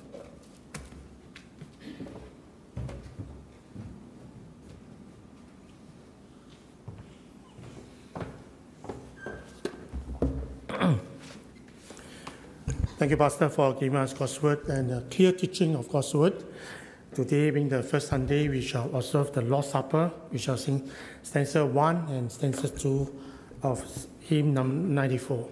Speaker 3: Thank you, Pastor, for giving us God's word and the clear teaching of God's word. Today, being the first Sunday, we shall observe the Lord's Supper. We shall sing stanza one and stanza two of hymn number ninety-four.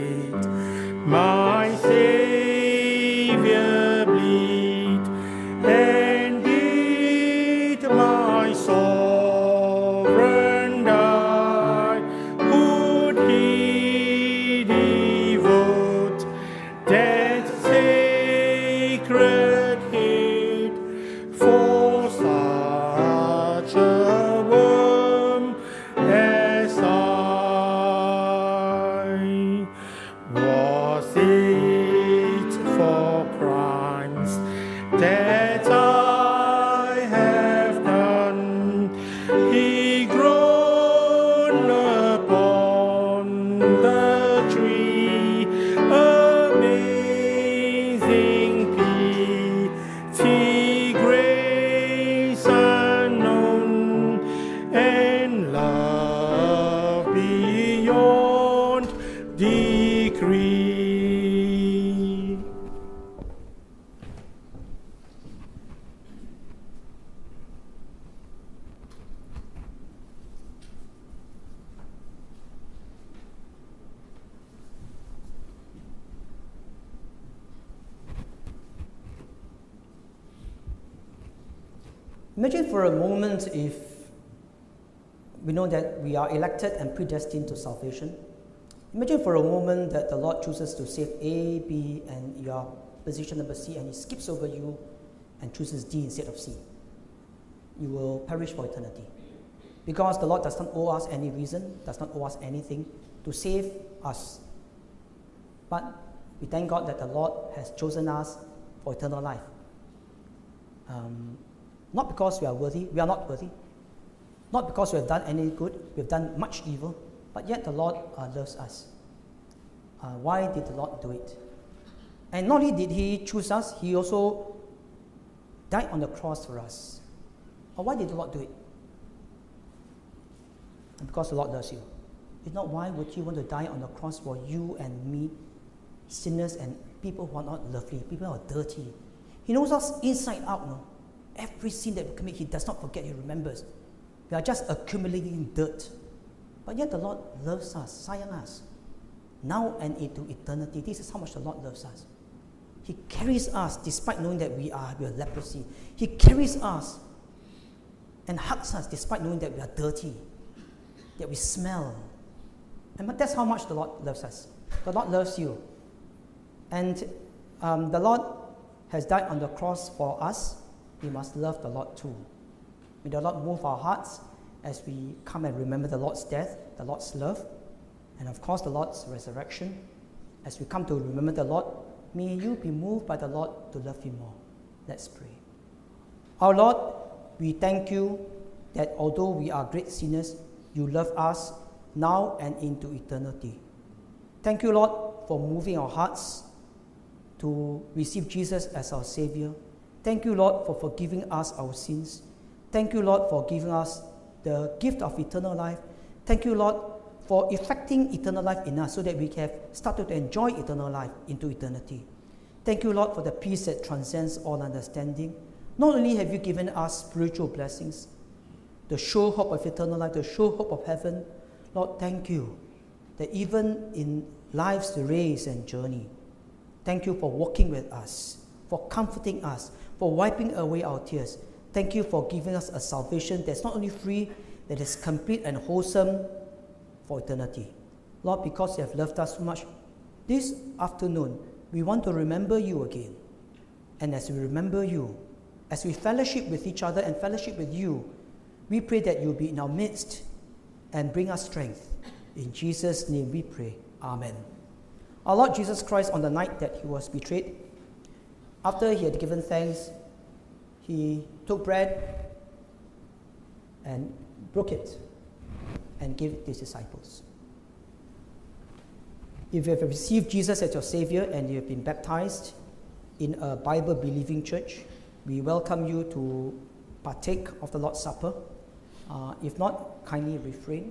Speaker 4: My Savior bleed
Speaker 2: Imagine for a moment if we know that we are elected and predestined to salvation. Imagine for a moment that the Lord chooses to save A, B, and you are position number C, and He skips over you and chooses D instead of C. You will perish for eternity. Because the Lord does not owe us any reason, does not owe us anything to save us. But we thank God that the Lord has chosen us for eternal life. Um, not because we are worthy, we are not worthy. Not because we have done any good, we have done much evil, but yet the Lord uh, loves us. Uh, why did the Lord do it? And not only did He choose us, He also died on the cross for us. Or why did the Lord do it? Because the Lord loves you. If not, why would He want to die on the cross for you and me, sinners and people who are not lovely, people who are dirty? He knows us inside out, no? Every sin that we commit, He does not forget, He remembers. We are just accumulating dirt. But yet the Lord loves us, sayang us, now and into eternity. This is how much the Lord loves us. He carries us despite knowing that we are, we are leprosy. He carries us and hugs us despite knowing that we are dirty, that we smell. And that's how much the Lord loves us. The Lord loves you. And um, the Lord has died on the cross for us. We must love the Lord too. May the Lord move our hearts as we come and remember the Lord's death, the Lord's love, and of course the Lord's resurrection. As we come to remember the Lord, may you be moved by the Lord to love Him more. Let's pray. Our Lord, we thank you that although we are great sinners, you love us now and into eternity. Thank you, Lord, for moving our hearts to receive Jesus as our Savior. Thank you, Lord, for forgiving us our sins. Thank you, Lord, for giving us the gift of eternal life. Thank you, Lord, for effecting eternal life in us so that we can start to enjoy eternal life into eternity. Thank you, Lord, for the peace that transcends all understanding. Not only have you given us spiritual blessings, the sure hope of eternal life, the sure hope of heaven, Lord, thank you that even in life's race and journey, thank you for walking with us, for comforting us, for wiping away our tears. Thank you for giving us a salvation that's not only free, that is complete and wholesome for eternity. Lord, because you have loved us so much, this afternoon, we want to remember you again. And as we remember you, as we fellowship with each other and fellowship with you, we pray that you'll be in our midst and bring us strength. In Jesus' name we pray. Amen. Our Lord Jesus Christ, on the night that He was betrayed, after He had given thanks, He took bread and broke it and gave it to His disciples. If you have received Jesus as your Savior and you have been baptized in a Bible-believing church, we welcome you to partake of the Lord's Supper. Uh, if not, kindly refrain.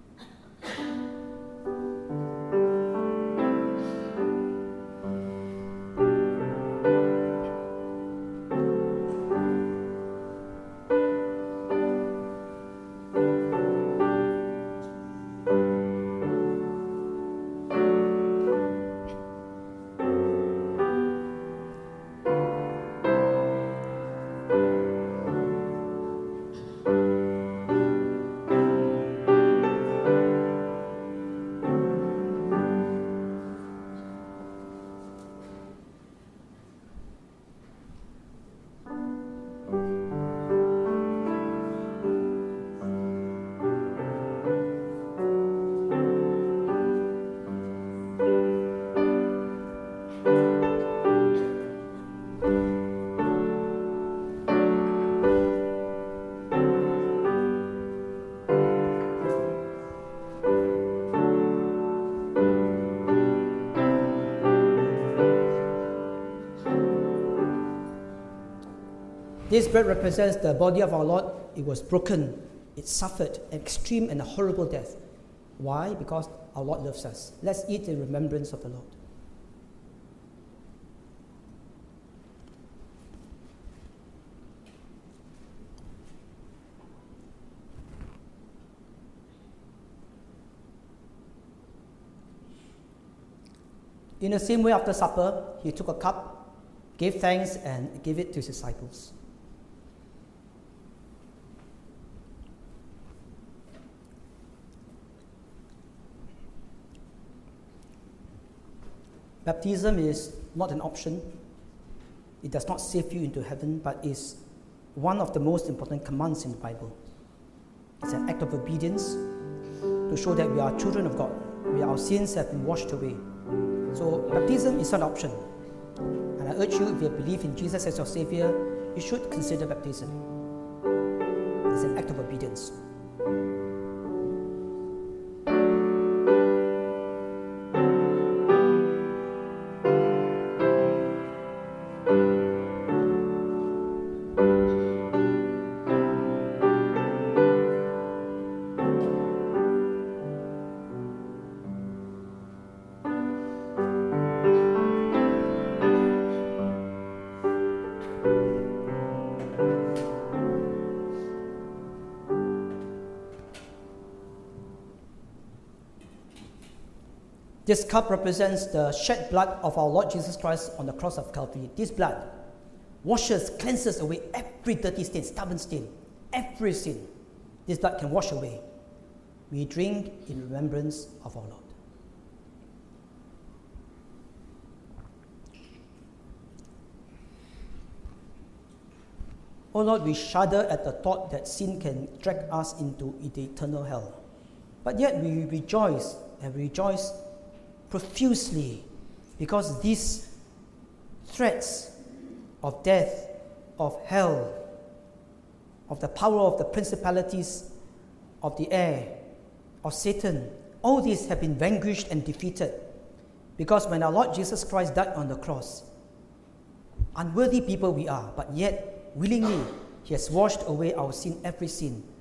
Speaker 2: This bread represents the body of our Lord. It was broken. It suffered an extreme and a horrible death. Why? Because our Lord loves us. Let's eat in remembrance of the Lord. In the same way, after supper, He took a cup, gave thanks, and gave it to His disciples. Baptism is not an option. It does not save you into heaven, but is one of the most important commands in the Bible. It's an act of obedience to show that we are children of God. We, our sins have been washed away. So baptism is not an option. And I urge you, if you believe in Jesus as your Savior, you should consider baptism. It's an act of obedience. This cup represents the shed blood of our Lord Jesus Christ on the cross of Calvary. This blood washes, cleanses away every dirty stain, stubborn stain, every sin. This blood can wash away. We drink in remembrance of our Lord. Oh Lord, we shudder at the thought that sin can drag us into the eternal hell. But yet we rejoice and we rejoice profusely, because these threats of death, of hell, of the power of the principalities of the air, of Satan, all these have been vanquished and defeated, because when our Lord Jesus Christ died on the cross, unworthy people we are, but yet willingly He has washed away our sin, every sin,